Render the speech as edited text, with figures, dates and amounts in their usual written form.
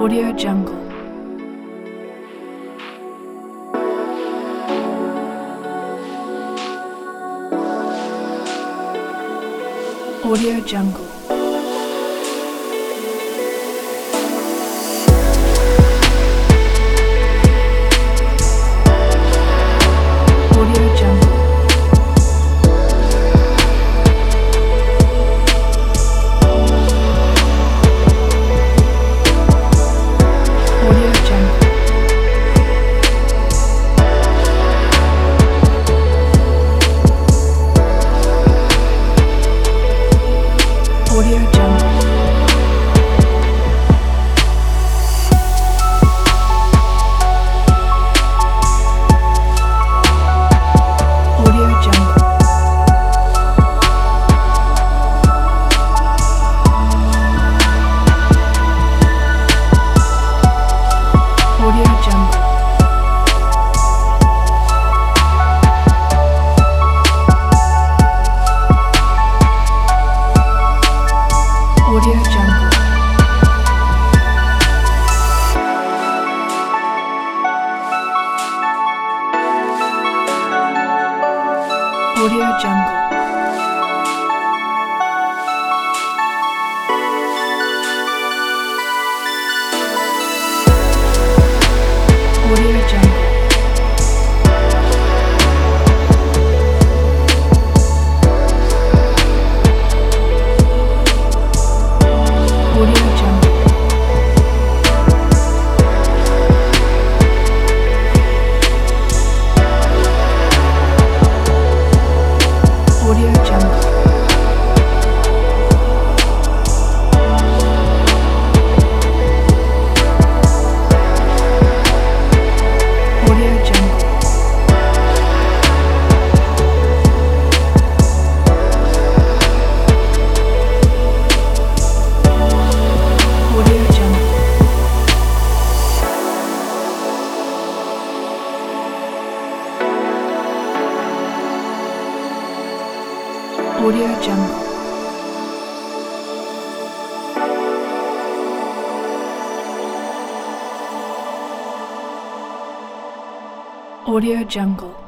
Audio Jungle. Audio Jungle. Audio Jungle. Audio Jungle. Audio Jungle. Audio Jungle. Audio Jungle. Audio Jungle. Audio Jungle. Audio Jungle. Audio Jungle. Audio Jungle. Audio Jungle. Audio Jungle. Audio Jungle. Audio Jungle.